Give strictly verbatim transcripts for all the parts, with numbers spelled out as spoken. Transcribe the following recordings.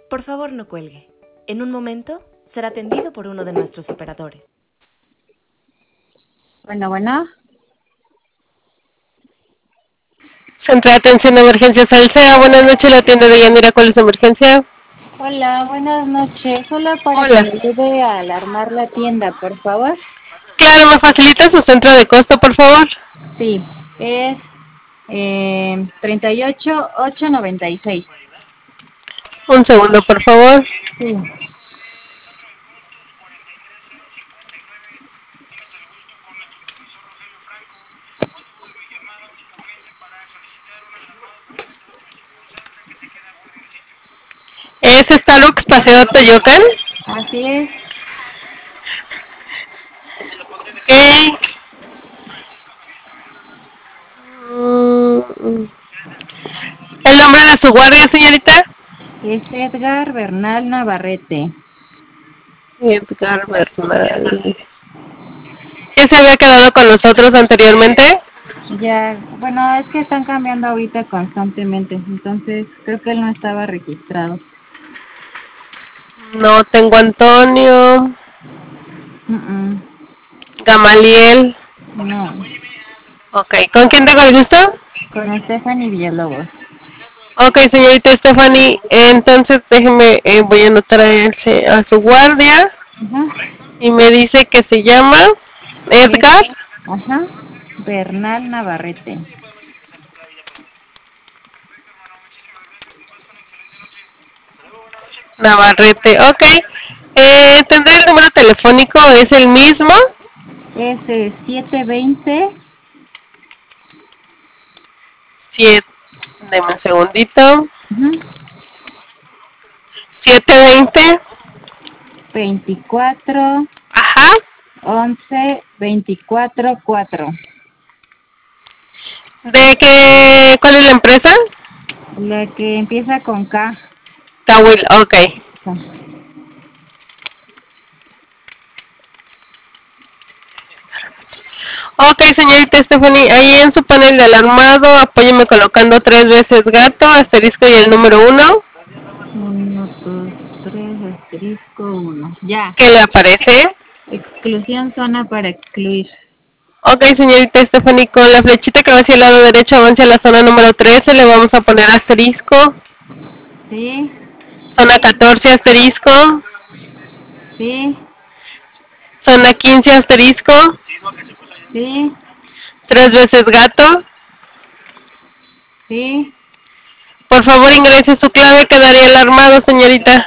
Por favor, no cuelgue. En un momento será atendido por uno de nuestros operadores. Bueno, bueno. Centro de Atención de Emergencias Alsea, buenas noches, la tienda de Yanira, ¿cuál es su emergencia? Hola, buenas noches. Solo para que Hola. me ayude a alarmar la tienda, por favor. Claro, ¿me facilita su centro de costo, por favor? Sí, es eh, treinta y ocho mil ochocientos noventa y seis. Un segundo, por favor. Sí. ¿Es Starbucks Paseo Toyocan? Así es. Ok. Mm, ¿El nombre de su guardia, señorita? Es Edgar Bernal Navarrete. Edgar Bernal. ¿Qué se había quedado con nosotros anteriormente? Ya, bueno, es que están cambiando ahorita constantemente, entonces creo que él no estaba registrado. No tengo Antonio. Mm, mm, Gamaliel. no, Ok, ¿con quién tengo el gusto? con Stephanie Villalobos. Ok, señorita Stephanie, entonces déjeme, eh, voy a anotar a, él, a su guardia. Ajá. Y me dice que se llama Edgar. Es, ajá, Bernal Navarrete. Navarrete, ok. Eh, ¿Tendré el número telefónico? ¿Es el mismo? Es eh, siete veinte. Siete, deme un segundito. Uh-huh. siete veinte. veinticuatro. Ajá. once. veinticuatro cuatro. ¿De qué? ¿Cuál es la empresa? La que empieza con K. Tawil, ok. Ok, señorita Stephanie, ahí en su panel de alarmado, apóyeme colocando tres veces gato, asterisco y el número uno. uno, dos, tres, asterisco uno. Ya. ¿Qué le aparece? Exclusión zona para excluir. Ok, señorita Stephanie, con la flechita que va hacia el lado derecho, avance a la zona número trece, le vamos a poner asterisco. Sí. Zona catorce, asterisco. Sí. Zona quince, asterisco. Sí. Tres veces gato. Sí. Por favor, ingrese su clave, quedaría alarmado, señorita.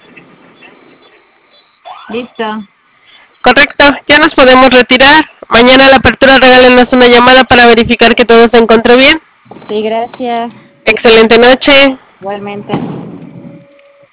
Listo. Correcto, ya nos podemos retirar. Mañana a la apertura regálenos una llamada para verificar que todo se encontró bien. Sí, gracias. Excelente noche. Igualmente.